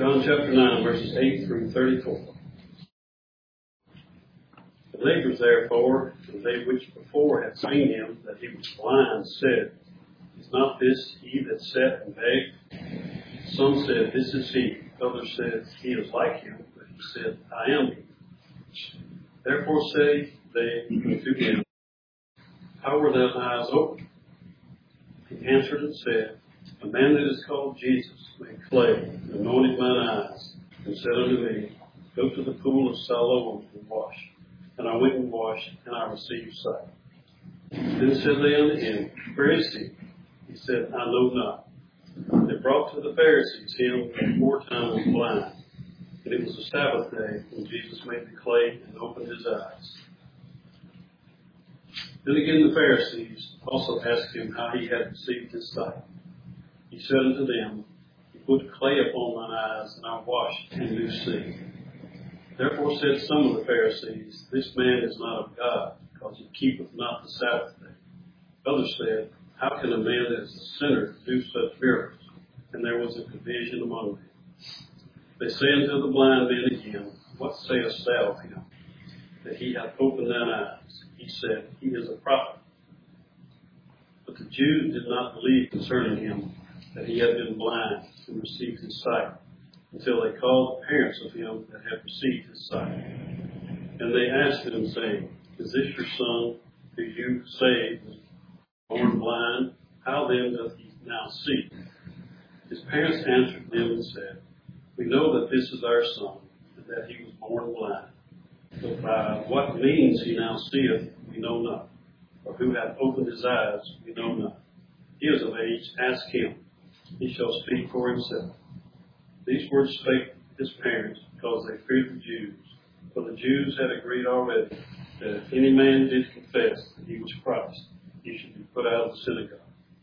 John chapter 9, verses 8 through 34. The believers therefore, and they which before had seen him, that he was blind, said, Is not this he that sat and begged? Some said, This is he. Others said, He is like him. But he said, I am he. Therefore say they unto him, How were thine eyes opened? He answered and said, A man that is called Jesus made clay, and anointed mine eyes, and said unto me, Go to the pool of Siloam and wash. And I went and washed, and I received sight. Then said they unto him, Where is he? He said, I know not. They brought to the Pharisees him that aforetime was blind. And it was a Sabbath day when Jesus made the clay and opened his eyes. Then again the Pharisees also asked him how he had received his sight. He said unto them, He put clay upon mine eyes, and I washed, and do see. Therefore said some of the Pharisees, This man is not of God, because he keepeth not the Sabbath day. Others said, How can a man that is a sinner do such miracles? And there was a division among them. They say unto the blind man again, What sayest thou of him, that he hath opened thine eyes? He said, He is a prophet. But the Jews did not believe concerning him, that he had been blind and received his sight, until they called the parents of him that had received his sight. And they asked him, saying, Is this your son, who you say was born blind? How then doth he now see? His parents answered them and said, We know that this is our son, and that he was born blind. But by what means he now seeth, we know not. Or who hath opened his eyes, we know not. He is of age, ask him. He shall speak for himself. These words spake his parents, because they feared the Jews. For the Jews had agreed already that if any man did confess that he was Christ, he should be put out of the synagogue.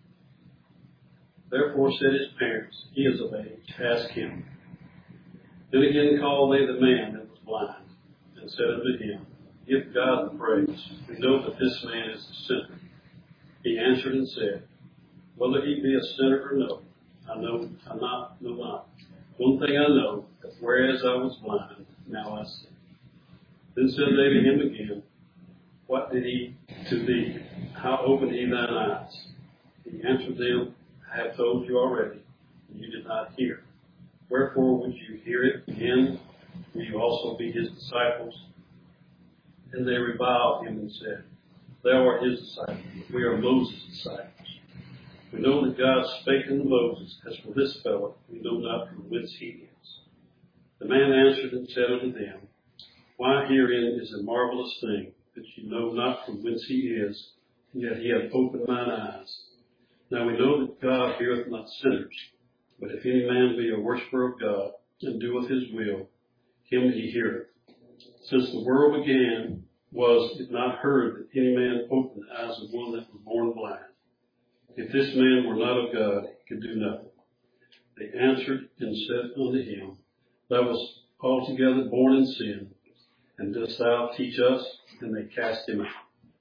Therefore said his parents, He is of age, ask him. Then again called they the man that was blind, and said unto him, Give God the praise. We know that this man is a sinner. He answered and said, Whether he be a sinner or no, I know not. One thing I know, that whereas I was blind, now I see. Then said they to him again, What did he to thee? How opened he thine eyes? He answered them, I have told you already, and you did not hear. Wherefore would you hear it again? Will you also be his disciples? And they reviled him and said, Thou art his disciple, we are Moses' disciples. We know that God spake unto Moses, As for this fellow, we know not from whence he is. The man answered and said unto them, Why herein is a marvelous thing, that you know not from whence he is, and yet he hath opened mine eyes. Now we know that God heareth not sinners, but if any man be a worshipper of God, and doeth his will, him he heareth. Since the world began, was it not heard that any man opened the eyes of one that was born blind? If this man were not of God, he could do nothing. They answered and said unto him, Thou wast altogether born in sin, and dost thou teach us? And they cast him out.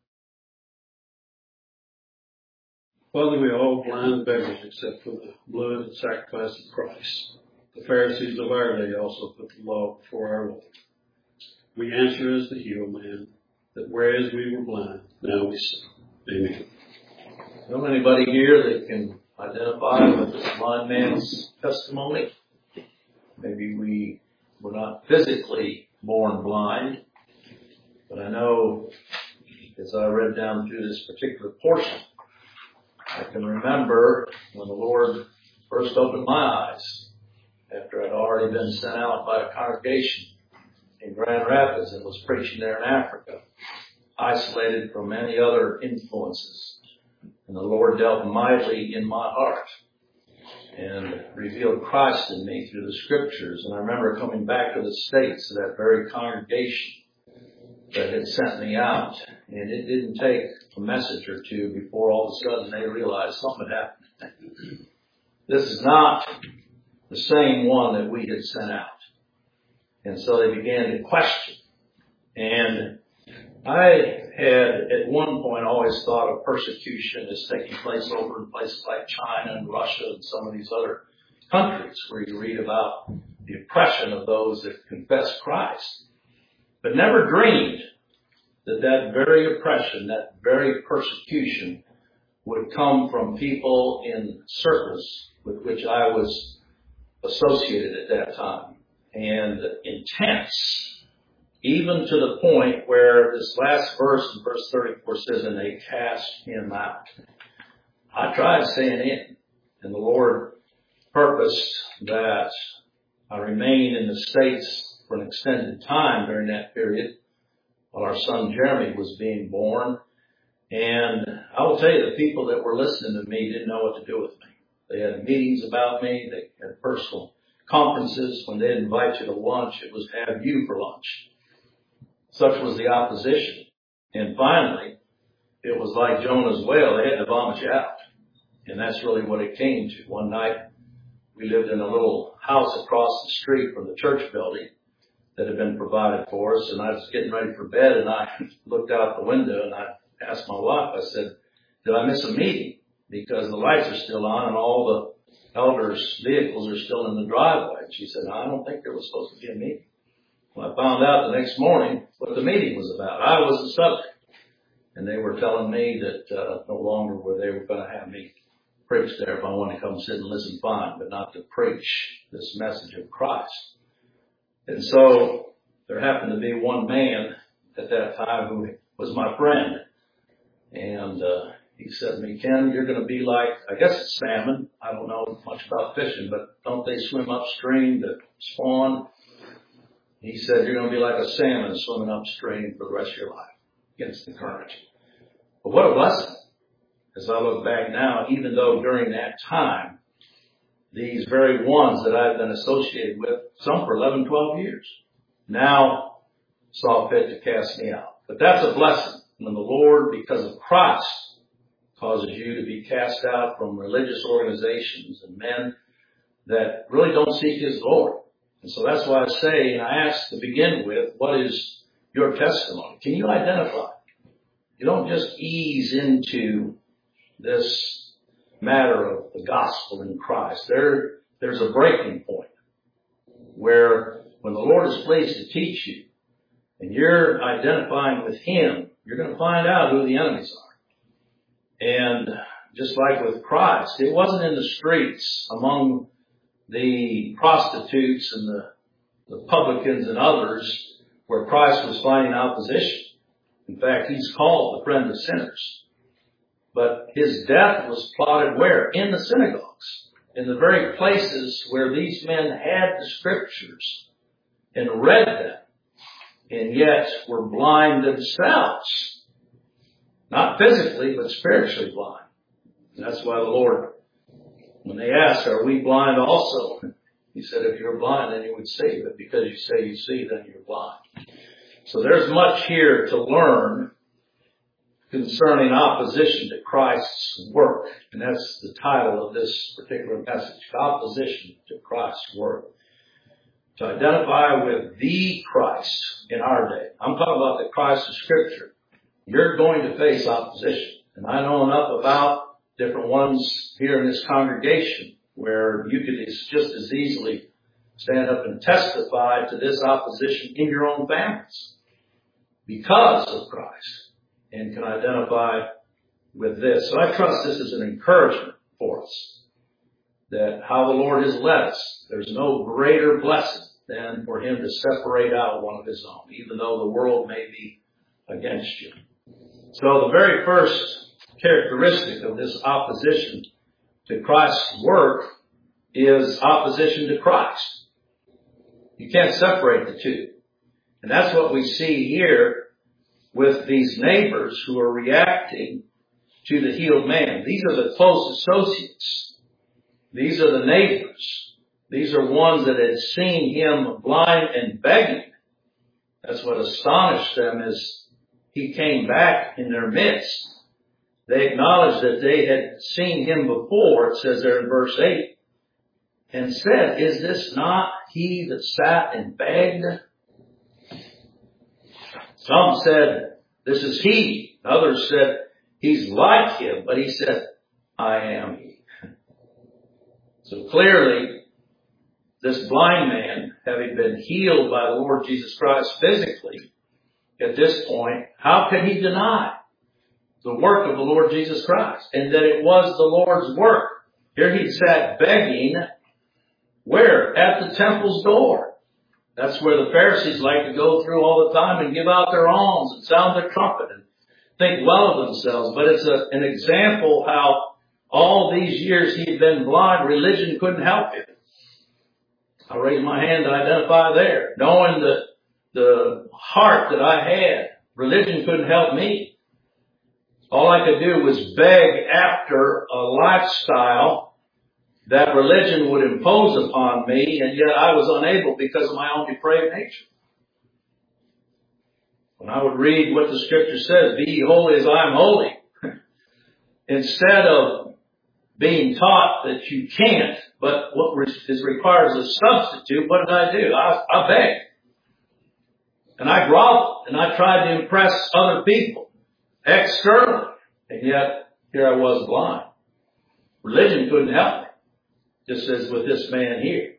Father, we are all blind beggars except for the blood and sacrifice of Christ. The Pharisees of our day also put the law before our Lord. We answer as the healed man, that whereas we were blind, now we see. Amen. Know anybody here that can identify with this blind man's testimony? Maybe we were not physically born blind, but I know as I read down through this particular portion, I can remember when the Lord first opened my eyes after I'd already been sent out by a congregation in Grand Rapids and was preaching there in Africa, isolated from any other influences. And the Lord dealt mightily in my heart and revealed Christ in me through the Scriptures. And I remember coming back to the States to that very congregation that had sent me out. And it didn't take a message or two before all of a sudden they realized something had happened. This is not the same one that we had sent out. And so they began to question. And I had at one point always thought of persecution as taking place over in places like China and Russia and some of these other countries where you read about the oppression of those that confess Christ, but never dreamed that that very oppression, that very persecution would come from people in circles with which I was associated at that time, and intense, even to the point where this last verse in verse 34 says, and they cast him out. I tried staying in, and the Lord purposed that I remain in the States for an extended time during that period while our son Jeremy was being born. And I will tell you, the people that were listening to me didn't know what to do with me. They had meetings about me. They had personal conferences. When they'd invite you to lunch, it was have you for lunch. Such was the opposition. And finally, it was like Jonah's whale. They had to vomit you out. And that's really what it came to. One night, we lived in a little house across the street from the church building that had been provided for us. And I was getting ready for bed, and I looked out the window, and I asked my wife, I said, did I miss a meeting? Because the lights are still on and all the elders' vehicles are still in the driveway. And she said, no, I don't think there was supposed to be a meeting. Well, I found out the next morning what the meeting was about. I was the subject. And they were telling me that no longer were they going to have me preach there. If I wanted to come sit and listen, fine, but not to preach this message of Christ. And so there happened to be one man at that time who was my friend. And he said to me, Ken, you're going to be like, I guess it's salmon. I don't know much about fishing, but don't they swim upstream to spawn? He said, you're going to be like a salmon swimming upstream for the rest of your life against the current. But what a blessing. As I look back now, even though during that time, these very ones that I've been associated with, some for 11, 12 years, now saw fit to cast me out. But that's a blessing when the Lord, because of Christ, causes you to be cast out from religious organizations and men that really don't seek His glory. And so that's why I say, and I ask to begin with, what is your testimony? Can you identify? You don't just ease into this matter of the gospel in Christ. There's a breaking point where when the Lord is pleased to teach you and you're identifying with Him, you're going to find out who the enemies are. And just like with Christ, it wasn't in the streets among the prostitutes and the publicans and others where Christ was finding opposition. In fact, He's called the friend of sinners. But His death was plotted where? In the synagogues. In the very places where these men had the Scriptures and read them, and yet were blind themselves. Not physically, but spiritually blind. And that's why the Lord, when they asked, are we blind also? He said, if you're blind, then you would see. But because you say you see, then you're blind. So there's much here to learn concerning opposition to Christ's work. And that's the title of this particular message, Opposition to Christ's Work. To identify with the Christ in our day. I'm talking about the Christ of Scripture. You're going to face opposition. And I know enough about different ones here in this congregation where you could just as easily stand up and testify to this opposition in your own families because of Christ and can identify with this. So I trust this is an encouragement for us that how the Lord has led us. There's no greater blessing than for Him to separate out one of His own, even though the world may be against you. So the very first characteristic of this opposition to Christ's work is opposition to Christ. You can't separate the two. And that's what we see here with these neighbors who are reacting to the healed man. These are the close associates. These are the neighbors. These are ones that had seen him blind and begging. That's what astonished them as he came back in their midst. They acknowledged that they had seen him before, it says there in verse 8, and said, is this not he that sat and begged? Some said, this is he. Others said, he's like him. But he said, I am he. So clearly, this blind man, having been healed by the Lord Jesus Christ physically, at this point, how could he deny the work of the Lord Jesus Christ and that it was the Lord's work? Here he sat begging, where? At the temple's door. That's where the Pharisees like to go through all the time and give out their alms and sound their trumpet and think well of themselves. But it's an example how all these years he had been blind, religion couldn't help him. I raise my hand to identify there. Knowing the heart that I had, religion couldn't help me. All I could do was beg after a lifestyle that religion would impose upon me, and yet I was unable because of my own depraved nature. When I would read what the Scripture says, be ye holy as I am holy, instead of being taught that you can't, but what is required as a substitute, what did I do? I begged. And I groveled, and I tried to impress other people externally, and yet here I was blind. Religion couldn't help me. Just as with this man here.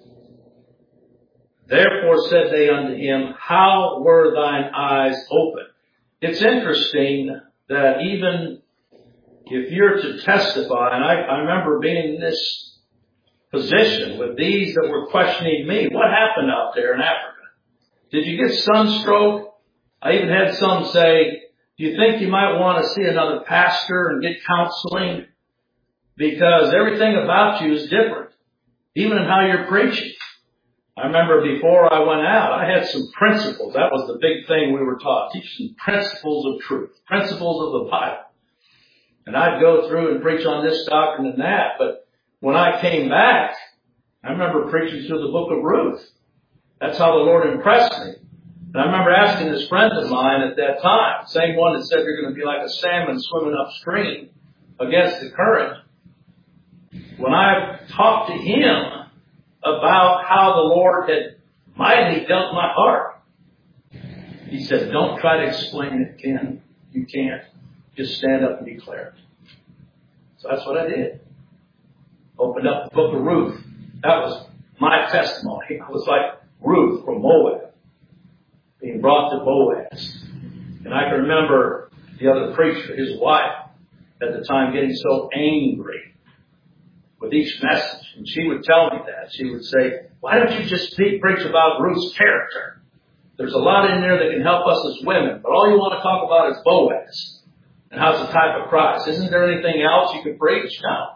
Therefore said they unto him, how were thine eyes open? It's interesting that even if you're to testify, and I remember being in this position with these that were questioning me, what happened out there in Africa? Did you get sunstroke? I even had some say, do you think you might want to see another pastor and get counseling? Because everything about you is different, even in how you're preaching. I remember before I went out, I had some principles. That was the big thing we were taught. Teach some principles of truth, principles of the Bible. And I'd go through and preach on this doctrine and that. But when I came back, I remember preaching through the book of Ruth. That's how the Lord impressed me. And I remember asking this friend of mine at that time, same one that said you're going to be like a salmon swimming upstream against the current. When I talked to him about how the Lord had mightily dealt my heart, he said, don't try to explain it, Ken. You can't. Just stand up and declare it. So that's what I did. Opened up the book of Ruth. That was my testimony. I was like Ruth from Moab, being brought to Boaz. And I can remember the other preacher, his wife, at the time getting so angry with each message. And she would tell me that. She would say, why don't you just preach about Ruth's character? There's a lot in there that can help us as women, but all you want to talk about is Boaz and how's the type of Christ. Isn't there anything else you could preach? No.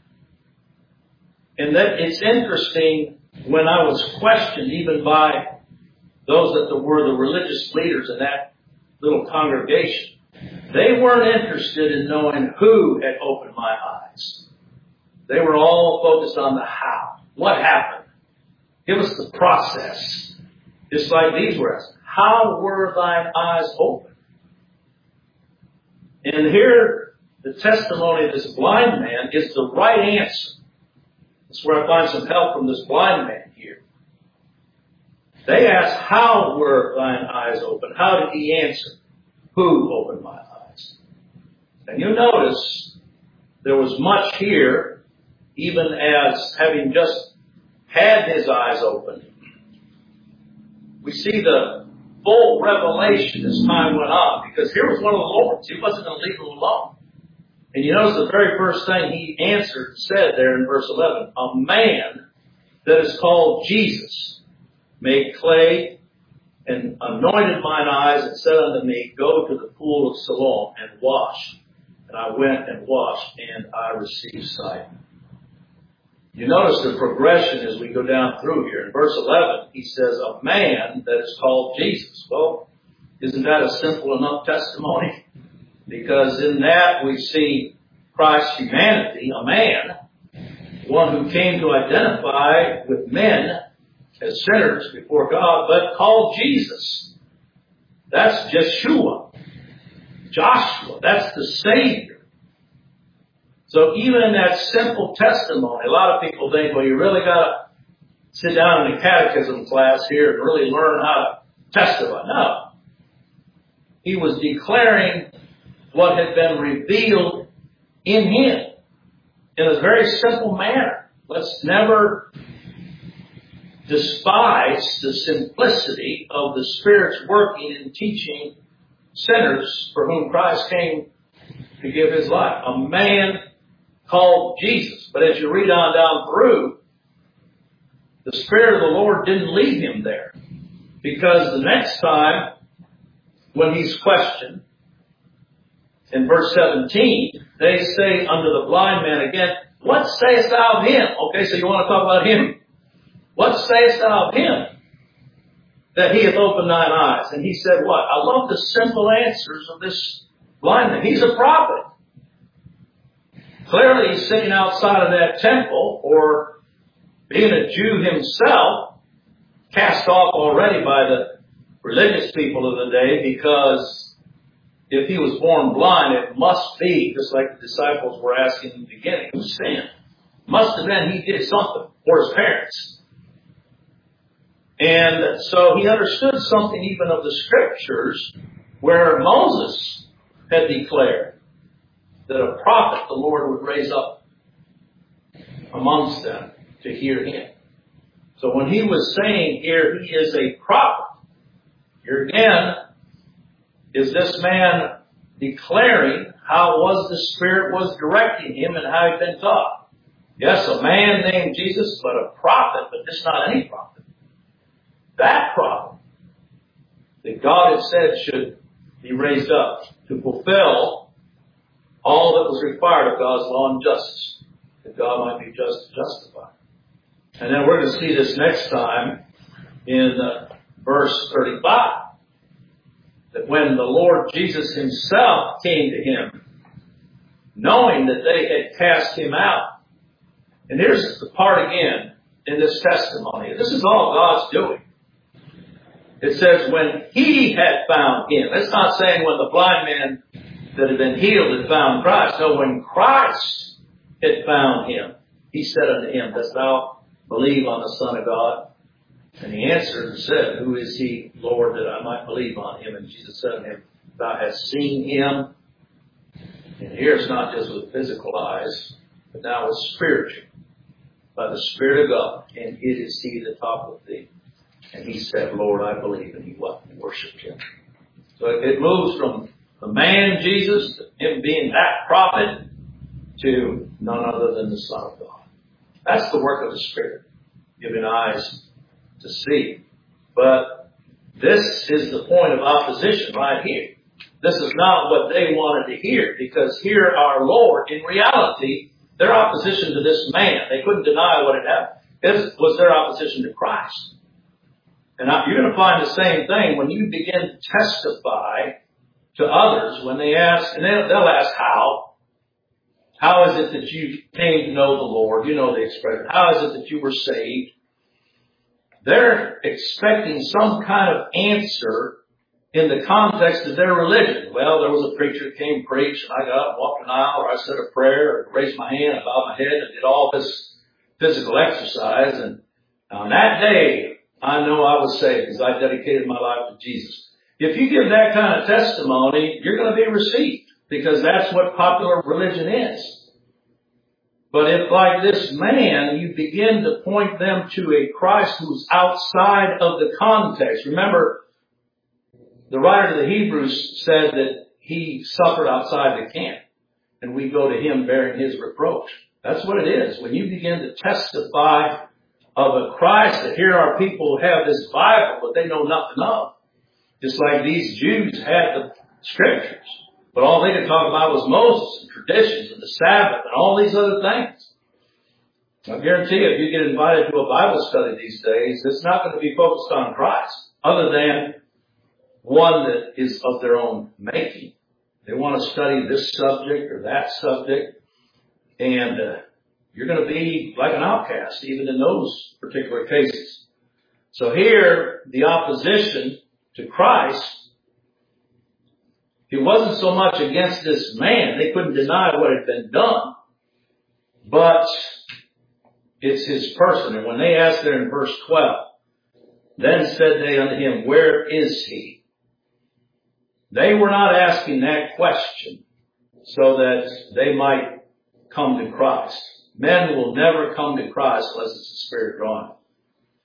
And that it's interesting when I was questioned even by those that were the religious leaders in that little congregation. They weren't interested in knowing who had opened my eyes. They were all focused on the how. What happened? Give us the process. Just like these were asked. How were thine eyes open? And here, the testimony of this blind man is the right answer. That's where I find some help from this blind man here. They asked, how were thine eyes open? How did he answer? Who opened my eyes? And you notice there was much here, even as having just had his eyes opened. We see the full revelation as time went on, because here was one of the Lord's. He wasn't going to leave him alone. And you notice the very first thing he answered, said there in verse 11, a man that is called Jesus made clay and anointed mine eyes and said unto me, go to the pool of Siloam and wash. And I went and washed and I received sight. You notice the progression as we go down through here. In verse 11, he says, a man that is called Jesus. Well, isn't that a simple enough testimony? Because in that we see Christ's humanity, a man, one who came to identify with men as sinners before God, but called Jesus. That's Joshua. That's the Savior. So even in that simple testimony, a lot of people think, well, you really got to sit down in a catechism class here and really learn how to testify. No. He was declaring what had been revealed in him in a very simple manner. Let's never despise the simplicity of the Spirit's working and teaching sinners for whom Christ came to give His life. A man called Jesus. But as you read on down through, the Spirit of the Lord didn't leave him there. Because the next time, when he's questioned, in verse 17, they say unto the blind man again, what sayest thou of him? Okay, so you want to talk about him. What sayest thou of him? That he hath opened thine eyes. And he said what? I love the simple answers of this blind man. He's a prophet. Clearly he's sitting outside of that temple, or being a Jew himself, cast off already by the religious people of the day, because if he was born blind, it must be, just like the disciples were asking in the beginning, who sinned? Must have been he did something, or his parents. And so he understood something even of the Scriptures, where Moses had declared that a prophet the Lord would raise up amongst them to hear him. So when he was saying here, he is a prophet, here again, is this man declaring how was the Spirit was directing him and how he'd been taught. Yes, a man named Jesus, but a prophet, but just not any prophet. That prophet that God had said should be raised up to fulfill all that was required of God's law and justice, that God might be just to justify. And then we're going to see this next time in verse 35. That when the Lord Jesus himself came to him, knowing that they had cast him out. And here's the part again in this testimony. This is all God's doing. It says when he had found him. It's not saying when the blind man that had been healed had found Christ. No, when Christ had found him, he said unto him, dost thou believe on the Son of God? And he answered and said, who is he, Lord, that I might believe on him? And Jesus said unto him, thou hast seen him. And here it's not just with physical eyes, but now with spiritual, by the Spirit of God. And it is he that talketh with thee. And he said, Lord, I believe. And he wept and worshipped him. So it moves from the man Jesus, him being that prophet, to none other than the Son of God. That's the work of the Spirit, giving eyes to see. But this is the point of opposition right here. This is not what they wanted to hear, because here our Lord, in reality, their opposition to this man, they couldn't deny what had happened. This was their opposition to Christ. And you're going to find the same thing when you begin to testify to others when they ask, and they'll ask how. How is it that you came to know the Lord? You know the expression. How is it that you were saved? They're expecting some kind of answer in the context of their religion. Well, there was a preacher that came preach, and I got up and walked an aisle, or I said a prayer, or raised my hand, and bowed my head, and did all this physical exercise. And on that day, I know I was saved because I dedicated my life to Jesus. If you give that kind of testimony, you're going to be received, because that's what popular religion is. But if, like this man, you begin to point them to a Christ who's outside of the context. Remember, the writer of the Hebrews said that he suffered outside the camp, and we go to him bearing his reproach. That's what it is. When you begin to testify of a Christ, that here are people who have this Bible, but they know nothing of. Just like these Jews had the Scriptures. But all they could talk about was Moses and traditions and the Sabbath and all these other things. I guarantee you, if you get invited to a Bible study these days, it's not going to be focused on Christ, other than one that is of their own making. They want to study this subject or that subject, and you're going to be like an outcast, even in those particular cases. So here, the opposition to Christ, it wasn't so much against this man. They couldn't deny what had been done. But it's his person. And when they asked there in verse 12, then said they unto him, where is he? They were not asking that question so that they might come to Christ. Men will never come to Christ unless it's the Spirit drawing.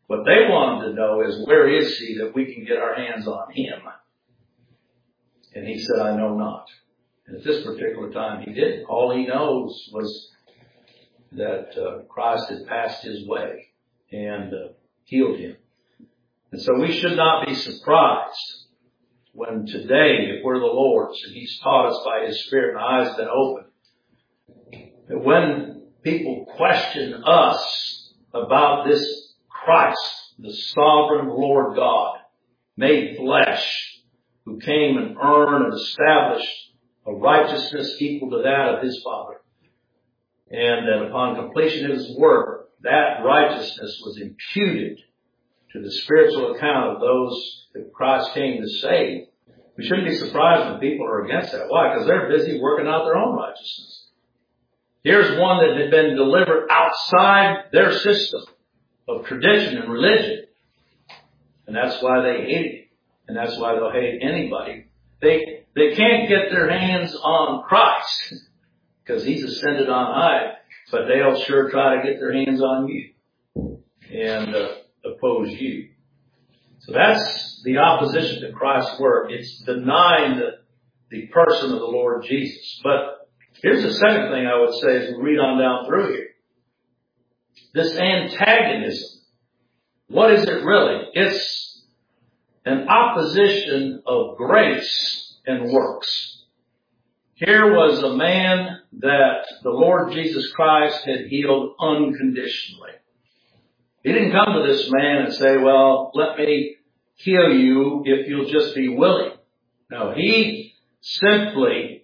What they wanted to know is, where is he that we can get our hands on him? And he said, I know not. And at this particular time, he didn't. All he knows was that Christ had passed his way and healed him. And so we should not be surprised when today, if we're the Lord's and he's taught us by his Spirit and our eyes have been opened, that when people question us about this Christ, the sovereign Lord God, made flesh, who came and earned and established a righteousness equal to that of his Father, and that upon completion of his work, that righteousness was imputed to the spiritual account of those that Christ came to save. We shouldn't be surprised when people are against that. Why? Because they're busy working out their own righteousness. Here's one that had been delivered outside their system of tradition and religion. And that's why they hate him. And that's why they'll hate anybody. They can't get their hands on Christ because he's ascended on high, but they'll sure try to get their hands on you and oppose you. So that's the opposition to Christ's work. It's denying the person of the Lord Jesus. But here's the second thing I would say as we read on down through here. This antagonism, what is it really? It's an opposition of grace and works. Here was a man that the Lord Jesus Christ had healed unconditionally. He didn't come to this man and say, well, let me heal you if you'll just be willing. No, he simply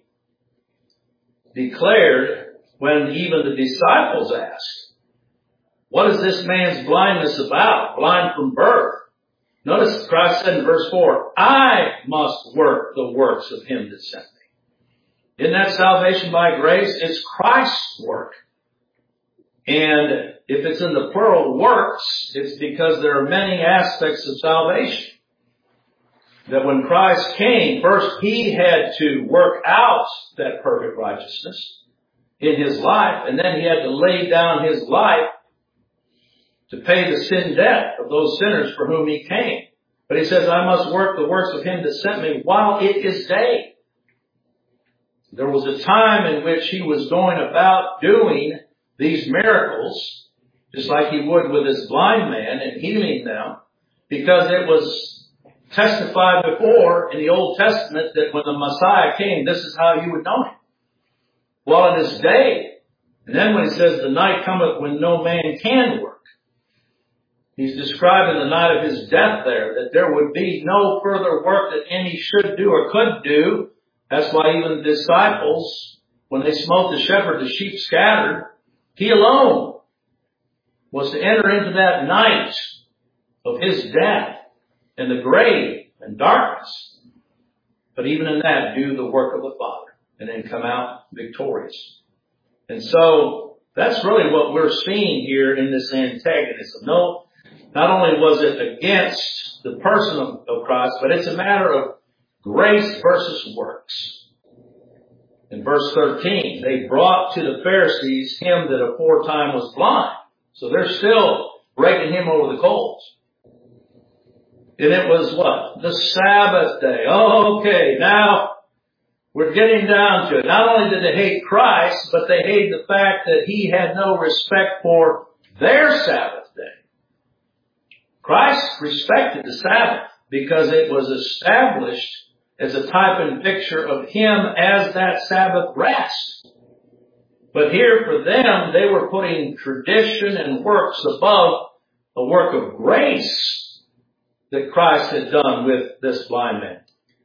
declared when even the disciples asked, what is this man's blindness about? Blind from birth. Notice Christ said in verse 4, I must work the works of him that sent me. Isn't that salvation by grace? It's Christ's work. And if it's in the plural works, it's because there are many aspects of salvation. That when Christ came, first he had to work out that perfect righteousness in his life, and then he had to lay down his life to pay the sin debt of those sinners for whom he came. But he says, I must work the works of him that sent me while it is day. There was a time in which he was going about doing these miracles, just like he would with this blind man, and healing them, because it was testified before in the Old Testament that when the Messiah came, this is how you would know him. While it is day. And then when he says the night cometh when no man can work, he's describing the night of his death there, that there would be no further work that any should do or could do. That's why even the disciples, when they smote the shepherd, the sheep scattered, he alone was to enter into that night of his death and the grave and darkness. But even in that, do the work of the Father and then come out victorious. And so that's really what we're seeing here in this antagonism. No, not only was it against the person of Christ, but it's a matter of grace versus works. In verse 13, they brought to the Pharisees him that aforetime was blind. So they're still raking him over the coals. And it was what? The Sabbath day. Oh, okay, now we're getting down to it. Not only did they hate Christ, but they hated the fact that he had no respect for their Sabbath day. Christ respected the Sabbath because it was established as a type and picture of him as that Sabbath rest. But here for them, they were putting tradition and works above the work of grace that Christ had done with this blind man.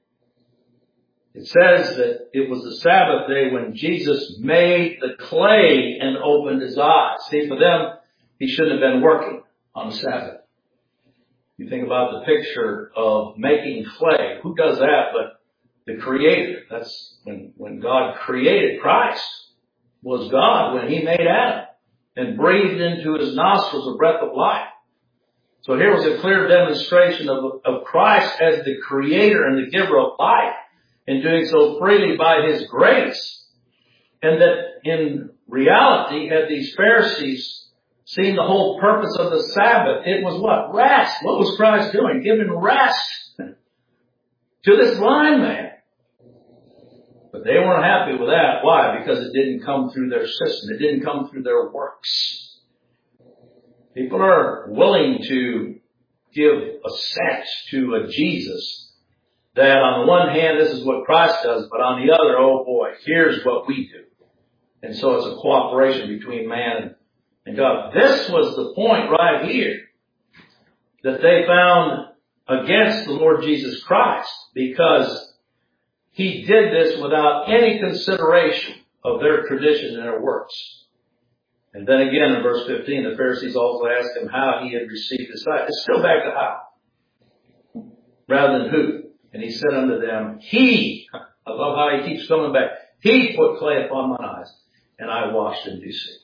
It says that it was the Sabbath day when Jesus made the clay and opened his eyes. See, for them, he shouldn't have been working on the Sabbath. You think about the picture of making clay. Who does that but the Creator? That's when God created Christ, was God when he made Adam and breathed into his nostrils a breath of life. So here was a clear demonstration of Christ as the Creator and the giver of life, and doing so freely by his grace. And that in reality, had these Pharisees seeing the whole purpose of the Sabbath, it was what? Rest. What was Christ doing? Giving rest to this blind man. But they weren't happy with that. Why? Because it didn't come through their system. It didn't come through their works. People are willing to give assent to a Jesus that on the one hand, this is what Christ does, but on the other, oh boy, here's what we do. And so it's a cooperation between man and God. This was the point right here that they found against the Lord Jesus Christ, because he did this without any consideration of their tradition and their works. And then again in verse 15, the Pharisees also asked him how he had received his sight. It's still back to how, rather than who. And he said unto them, he, I love how he keeps coming back, he put clay upon mine eyes, and I washed and do see.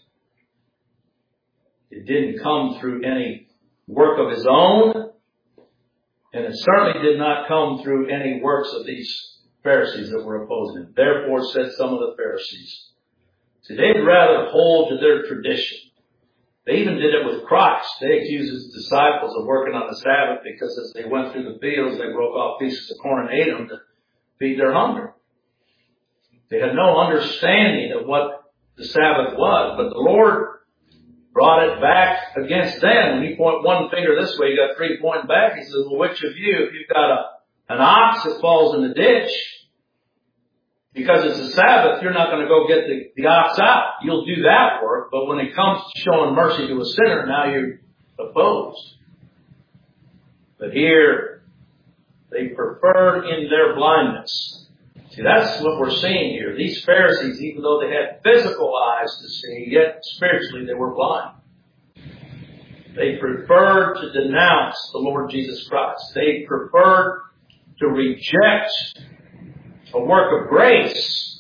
It didn't come through any work of his own, and it certainly did not come through any works of these Pharisees that were opposing him. Therefore said some of the Pharisees, see, they'd rather hold to their tradition. They even did it with Christ. They accused his disciples of working on the Sabbath because as they went through the fields, they broke off pieces of corn and ate them to feed their hunger. They had no understanding of what the Sabbath was, but the Lord brought it back against them. When you point one finger this way, you got three pointing back. He says, well, which of you, if you've got an ox that falls in the ditch, because it's a Sabbath, you're not going to go get the ox out. You'll do that work, but when it comes to showing mercy to a sinner, now you're opposed. But here, they preferred in their blindness. See, that's what we're seeing here. These Pharisees, even though they had physical eyes to see, yet spiritually they were blind. They preferred to denounce the Lord Jesus Christ. They preferred to reject a work of grace.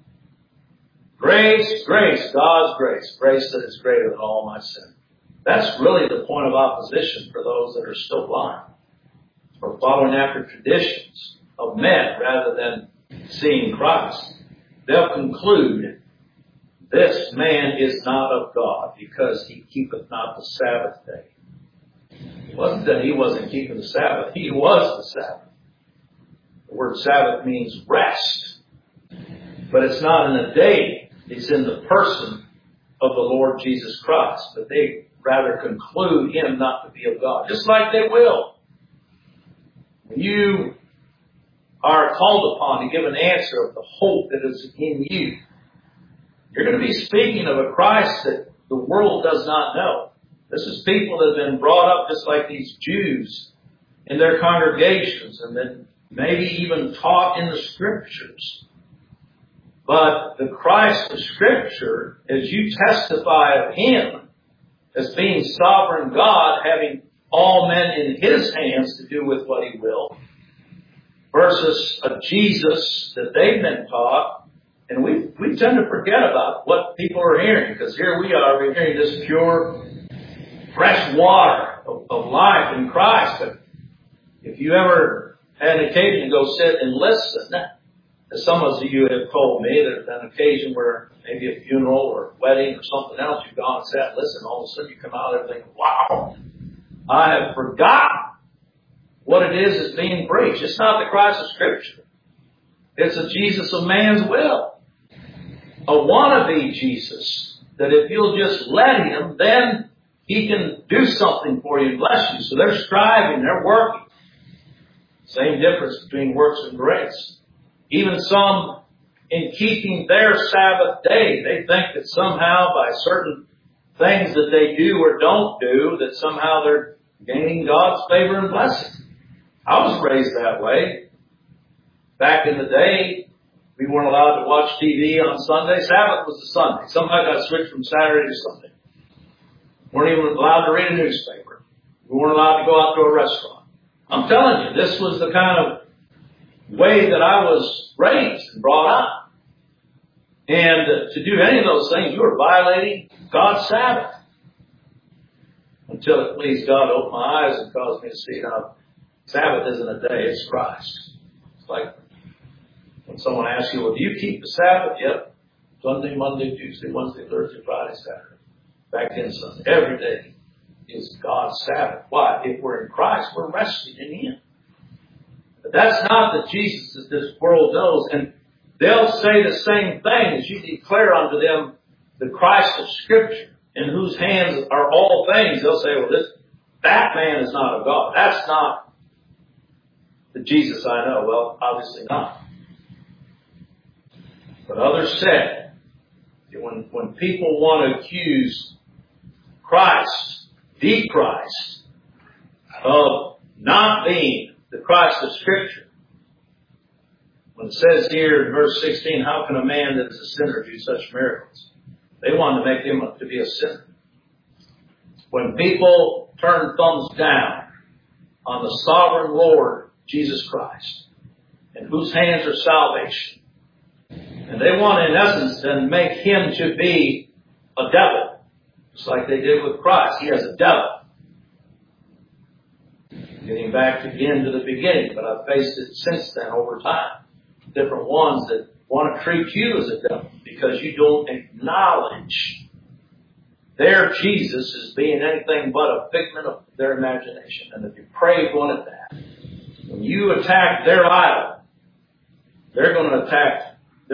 Grace, grace, God's grace. Grace that is greater than all my sin. That's really the point of opposition for those that are still blind. For following after traditions of men rather than seeing Christ. They'll conclude, this man is not of God because he keepeth not the Sabbath day. It wasn't that he wasn't keeping the Sabbath. He was the Sabbath. The word Sabbath means rest. But it's not in a day. It's in the person of the Lord Jesus Christ. But they rather conclude him not to be of God. Just like they will. When you are called upon to give an answer of the hope that is in you, you're going to be speaking of a Christ that the world does not know. This is people that have been brought up just like these Jews in their congregations and then maybe even taught in the Scriptures. But the Christ of Scripture, as you testify of him as being sovereign God, having all men in his hands to do with what he will, versus a Jesus that they've been taught. And we tend to forget about what people are hearing, because here we are, we're hearing this pure, fresh water of life in Christ. But if you ever had an occasion to go sit and listen, as some of you have told me, there's been an occasion where maybe a funeral or a wedding or something else, you've gone and sat and listened, all of a sudden you come out there thinking, wow, I have forgotten what it is that's being preached. It's not the Christ of Scripture. It's a Jesus of man's will. A wannabe Jesus that if you'll just let him, then he can do something for you and bless you. So they're striving, they're working. Same difference between works and grace. Even some, in keeping their Sabbath day, they think that somehow by certain things that they do or don't do, that somehow they're gaining God's favor and blessing. I was raised that way. Back in the day, we weren't allowed to watch TV on Sunday. Sabbath was a Sunday. Somehow got switched from Saturday to Sunday. We weren't even allowed to read a newspaper. We weren't allowed to go out to a restaurant. I'm telling you, this was the kind of way that I was raised and brought up. And to do any of those things, you were violating God's Sabbath. Until it pleased God to open my eyes and caused me to see how Sabbath isn't a day, it's Christ. It's like when someone asks you, well, do you keep the Sabbath? Yep. Sunday, Monday, Tuesday, Wednesday, Thursday, Friday, Saturday. back in Sunday. Every day is God's Sabbath. Why? If we're in Christ, we're resting in Him. But that's not the Jesus that this world knows. And they'll say the same thing as you declare unto them the Christ of Scripture, in whose hands are all things. They'll say, well, that man is not of God. That's not the Jesus I know. Well, obviously not. But others said, when people want to accuse Christ, the Christ, of not being the Christ of Scripture, when it says here in verse 16, how can a man that is a sinner do such miracles? They wanted to make him to be a sinner. When people turn thumbs down on the sovereign Lord Jesus Christ, in whose hands are salvation, and they want, in essence, then make Him to be a devil, just like they did with Christ. He has a devil. Getting back again to the beginning, but I've faced it since then over time. Different ones that want to treat you as a devil because you don't acknowledge their Jesus as being anything but a figment of their imagination. And if you pray one at that, when you attack their idol, they're going to attack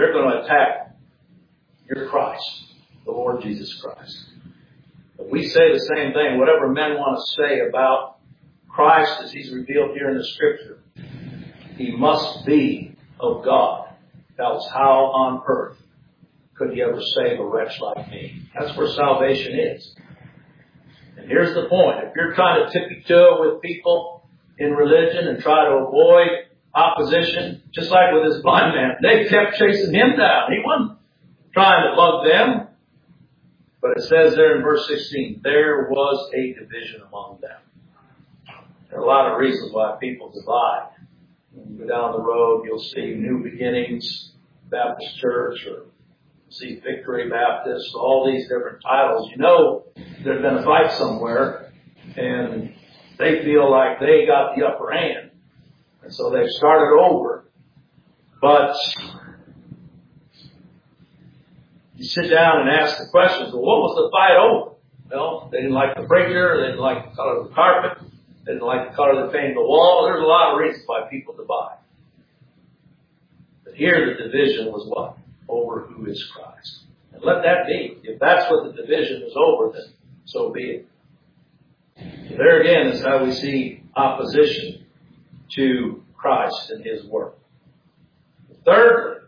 your Christ, the Lord Jesus Christ. But we say the same thing. Whatever men want to say about Christ as He's revealed here in the Scripture, He must be of God. Else how on earth could He ever save a wretch like me? That's where salvation is. And here's the point. If you're trying to tippy-toe with people in religion and try to avoid opposition, just like with this blind man, they kept chasing him down. He wasn't trying to bug them. But it says there in verse 16, there was a division among them. There are a lot of reasons why people divide. When you go down the road, you'll see New Beginnings Baptist Church, or see Victory Baptist, all these different titles. You know there's been a fight somewhere, and they feel like they got the upper hand. And so they've started over. But you sit down and ask the questions, well, what was the fight over? Well, they didn't like the preacher, they didn't like the color of the carpet, they didn't like the color of the paint of the wall. There's a lot of reasons why people divide. But here the division was what? Over who is Christ. And let that be. If that's what the division is over, then so be it. So there again is how we see opposition to Christ and His work. Thirdly,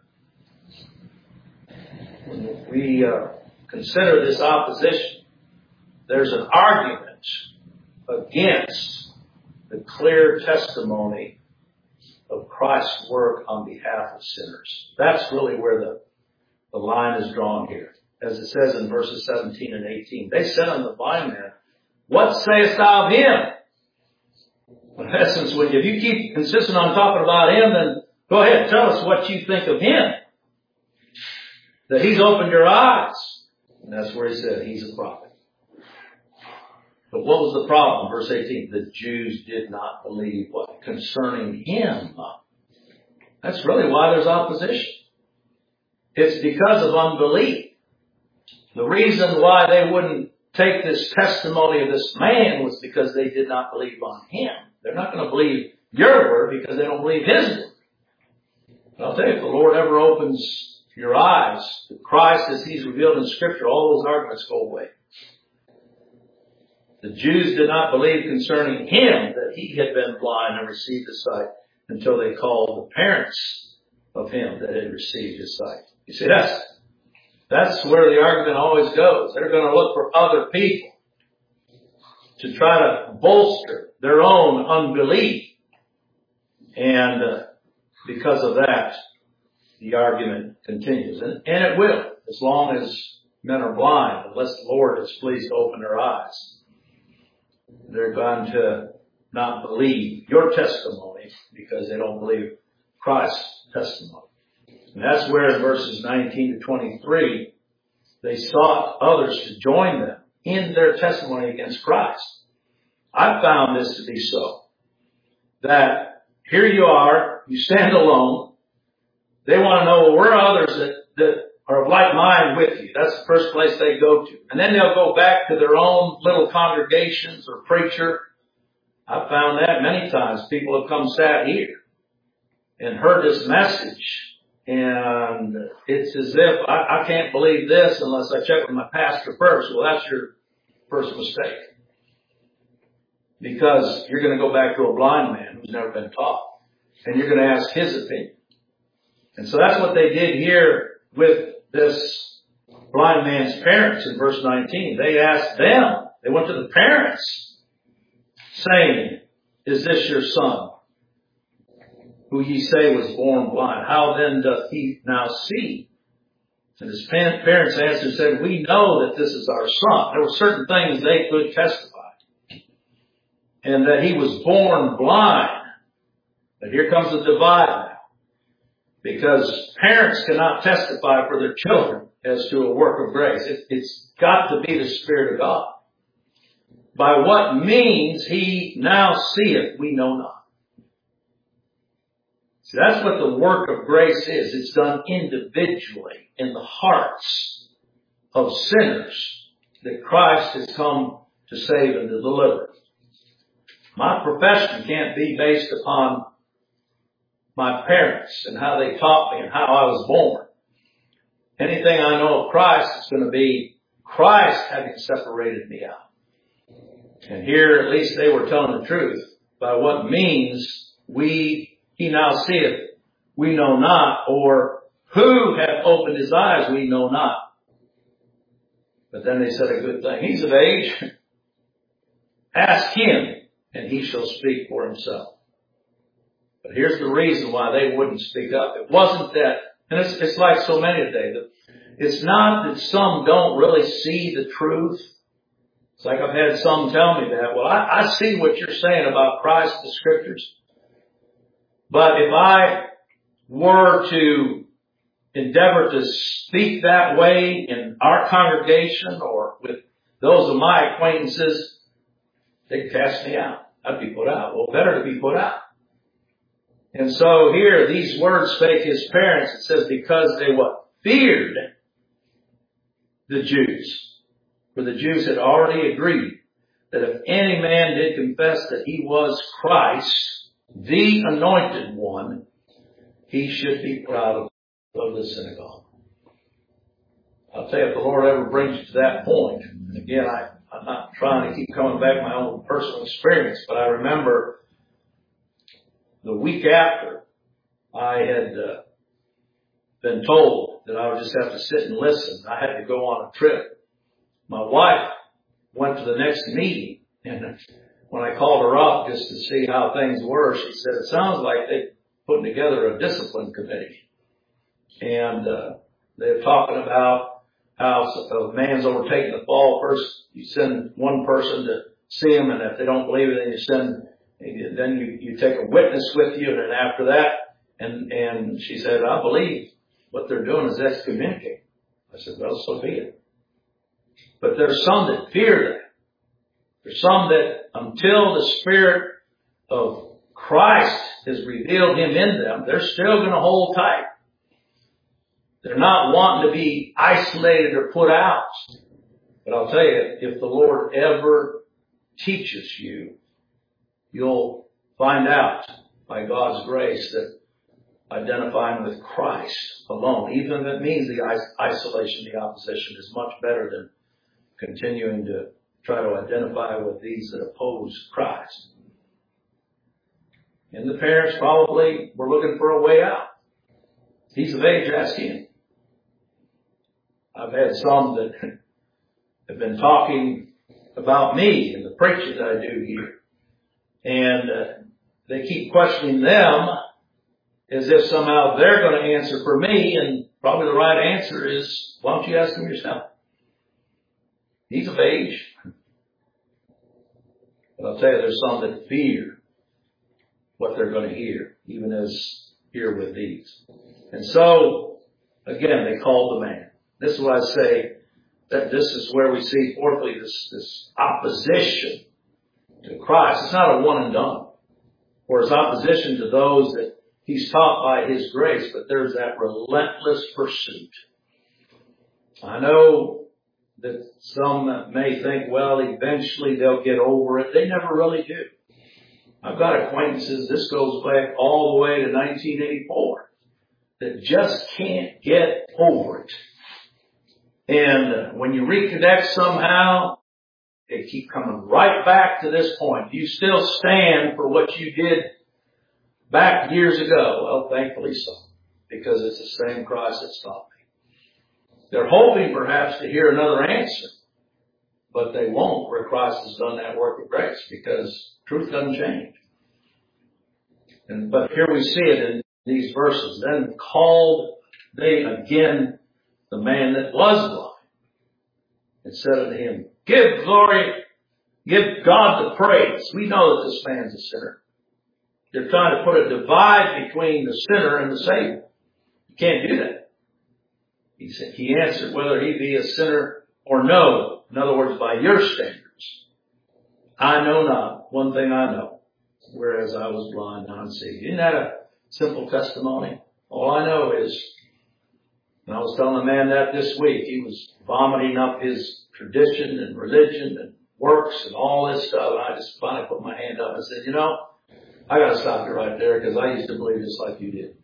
when we consider this opposition, there's an argument against the clear testimony of Christ's work on behalf of sinners. That's really where the line is drawn here. As it says in verses 17 and 18, they said unto the blind man, what sayest thou of Him? In essence, if you keep insisting on talking about Him, then go ahead, tell us what you think of Him. That He's opened your eyes. And that's where he said He's a prophet. But what was the problem? Verse 18, the Jews did not believe what? Concerning Him. That's really why there's opposition. It's because of unbelief. The reason why they wouldn't take this testimony of this man was because they did not believe on Him. They're not going to believe your word because they don't believe His word. And I'll tell you, if the Lord ever opens your eyes to Christ as He's revealed in Scripture, all those arguments go away. The Jews did not believe concerning Him that He had been blind and received His sight until they called the parents of Him that had received His sight. You see, that's where the argument always goes. They're going to look for other people to try to bolster their own unbelief. And because of that, the argument continues. And it will, as long as men are blind, unless the Lord is pleased to open their eyes. They're going to not believe your testimony because they don't believe Christ's testimony. And that's where in verses 19 to 23, they sought others to join them in their testimony against Christ. I've found this to be so. That here you are, you stand alone. They want to know, well, where are others that are of like mind with you. That's the first place they go to. And then they'll go back to their own little congregations or preacher. I've found that many times. People have come sat here and heard this message. And it's as if I can't believe this unless I check with my pastor first. Well, that's your first mistake. Because you're going to go back to a blind man who's never been taught. And you're going to ask his opinion. And so that's what they did here with this blind man's parents in verse 19. They asked them, they went to the parents, saying, is this your son, who ye say was born blind? How then doth he now see? And his parents answered and said, we know that this is our son. There were certain things they could testify. And that he was born blind. But here comes the divide now. Because parents cannot testify for their children as to a work of grace. It's got to be the Spirit of God. By what means he now seeth, we know not. See, that's what the work of grace is. It's done individually in the hearts of sinners that Christ has come to save and to deliver. My profession can't be based upon my parents and how they taught me and how I was born. Anything I know of Christ is going to be Christ having separated me out. And here at least they were telling the truth. By what means he now seeth, we know not, or who hath opened his eyes, we know not. But then they said a good thing. He's of age. Ask him, and he shall speak for himself. But here's the reason why they wouldn't speak up. It wasn't that, and it's like so many today, that it's not that some don't really see the truth. It's like I've had some tell me that. Well, I see what you're saying about Christ, the Scriptures. But if I were to endeavor to speak that way in our congregation or with those of my acquaintances, they'd cast me out. I'd be put out. Well, better to be put out. And so here, these words spake his parents. It says, because they what? Feared the Jews. For the Jews had already agreed that if any man did confess that he was Christ, the anointed one, he should be put out of the synagogue. I'll tell you, if the Lord ever brings you to that point, and again, I'm not trying to keep coming back to my own personal experience, but I remember the week after I had been told that I would just have to sit and listen. I had to go on a trip. My wife went to the next meeting, and when I called her up just to see how things were, she said, it sounds like they're putting together a discipline committee. And they're talking about how a man's overtaken the fall. First, you send one person to see him, and if they don't believe it, then you take a witness with you, and then after that, and she said, I believe what they're doing is excommunicate. I said, well, so be it. But there's some that fear that. There's some that until the Spirit of Christ has revealed him in them, they're still going to hold tight. They're not wanting to be isolated or put out. But I'll tell you, if the Lord ever teaches you, you'll find out by God's grace that identifying with Christ alone, even if it means the isolation, the opposition, is much better than continuing to try to identify with these that oppose Christ. And the parents probably were looking for a way out. He's of age, ask him. I've had some that have been talking about me and the preaching that I do here. And they keep questioning them as if somehow they're going to answer for me. And probably the right answer is, why don't you ask him yourself? He's of age. But I'll tell you, there's some that fear what they're going to hear, even as here with these. And so, again, they called the man. This is why I say that this is where we see, fourthly, this opposition to Christ. It's not a one and done, or his opposition to those that he's taught by his grace, but there's that relentless pursuit. I know that some may think, well, eventually they'll get over it. They never really do. I've got acquaintances, this goes back all the way to 1984, that just can't get over it. And when you reconnect somehow, they keep coming right back to this point. Do you still stand for what you did back years ago? Well, thankfully so, because it's the same Christ that taught me. They're hoping perhaps to hear another answer, but they won't where Christ has done that work of grace, because truth doesn't change. But here we see it in these verses. Then called they again the man that was blind, and said unto him, give glory, give God the praise. We know that this man's a sinner. They're trying to put a divide between the sinner and the Savior. You can't do that. He answered, whether he be a sinner or no. In other words, by your standards. I know not. One thing I know. Whereas I was blind, now I see. Isn't that a simple testimony? All I know is, and I was telling a man that this week, he was vomiting up his tradition and religion and works and all this stuff. And I just finally put my hand up and said, I got to stop you right there, because I used to believe just like you did.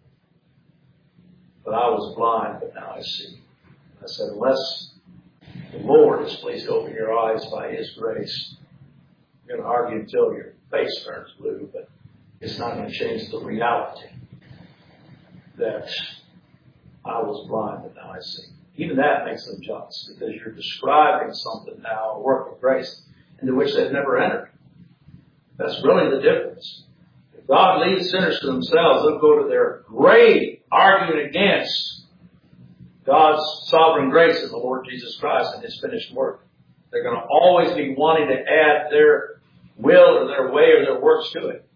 But I was blind, but now I see. I said, unless the Lord is pleased to open your eyes by His grace, you're going to argue until your face turns blue, but it's not going to change the reality that I was blind, but now I see. Even that makes them jealous, because you're describing something now, a work of grace, into which they've never entered. That's really the difference. If God leads sinners to themselves, they'll go to their grave arguing against God's sovereign grace in the Lord Jesus Christ and His finished work. They're going to always be wanting to add their will or their way or their works to it.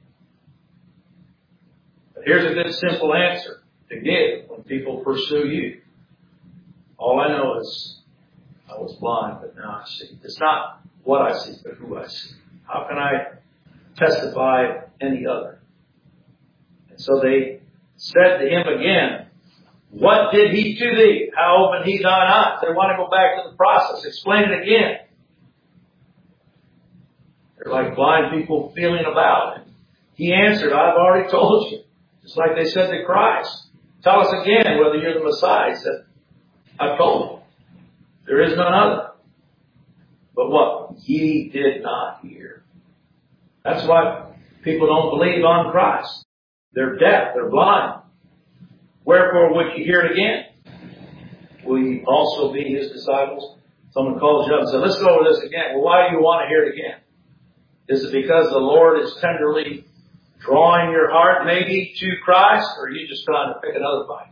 But here's a good simple answer to give when people pursue you. All I know is I was blind, but now I see. It's not what I see, but who I see. How can I testify any other? And so they said to him again, what did he to thee? How opened he thine eyes? They want to go back to the process. Explain it again. They're like blind people feeling about it. He answered, I've already told you. Just like they said to Christ. Tell us again whether you're the Messiah. He said, I've told you. There is none other. But what? Ye did not hear. That's why people don't believe on Christ. They're deaf. They're blind. Wherefore would you hear it again? Will you also be His disciples? Someone calls you up and says, let's go over this again. Well, why do you want to hear it again? Is it because the Lord is tenderly drawing your heart maybe to Christ, or are you just trying to pick another fight?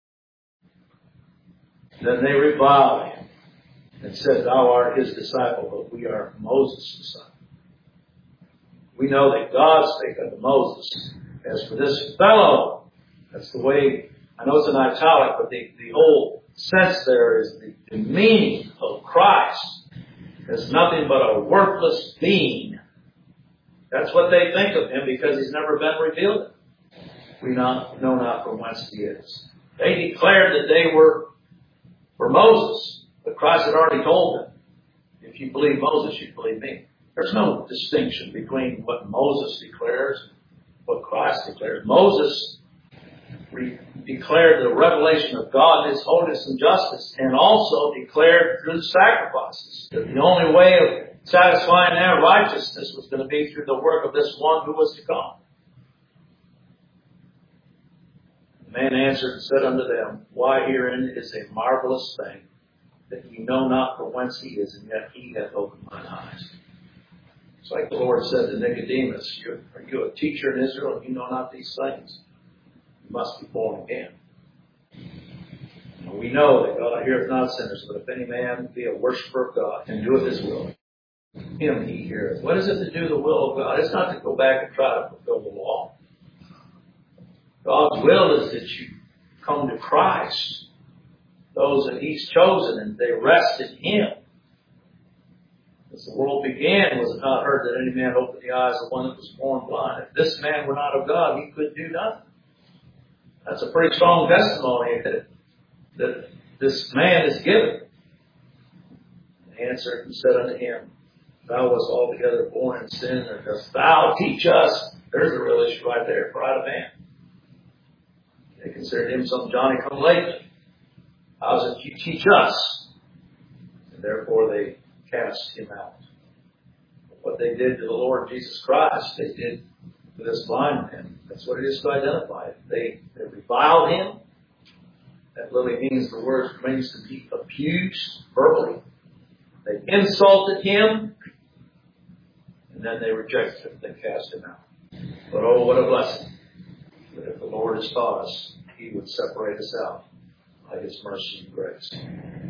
Then they reviled him and said, thou art His disciple, but we are Moses' disciple. We know that God spake unto Moses. As for this fellow, that's the way, I know it's in italic, but the whole sense there is the meaning of Christ as nothing but a worthless being. That's what they think of Him, because He's never been revealed. We know not from whence He is. They declared that they were for Moses, but Christ had already told them, if you believe Moses, you believe me. There's no distinction between what Moses declares and what Christ declares. Moses declared the revelation of God, His holiness and justice, and also declared through the sacrifices that the only way of satisfying their righteousness was going to be through the work of this one who was to come. The man answered and said unto them, why herein is a marvelous thing, that ye know not from whence He is, and yet He hath opened mine eyes. It's like the Lord said to Nicodemus, are you a teacher in Israel and you know not these things? You must be born again. And we know that God heareth not sinners, but if any man be a worshiper of God and doeth His will, Him He heareth. What is it to do the will of God? It's not to go back and try to fulfill the law. God's will is that you come to Christ, those that He's chosen, and they rest in Him. As the world began, was it not heard that any man opened the eyes of one that was born blind? If this man were not of God, he could do nothing. That's a pretty strong testimony that this man is given? And he answered and said unto him, Thou wast altogether born in sin, and dost thou teach us? There's a real issue right there, pride of man. They considered him some Johnny-come-lately. How is it you teach us? And therefore they cast him out. What they did to the Lord Jesus Christ, they did to this blind man. That's what it is to identify. They reviled him. That literally means the word means to be abused verbally. They insulted him. And then they rejected him. They cast him out. But oh, what a blessing that if the Lord has taught us, He would separate us out by His mercy and grace.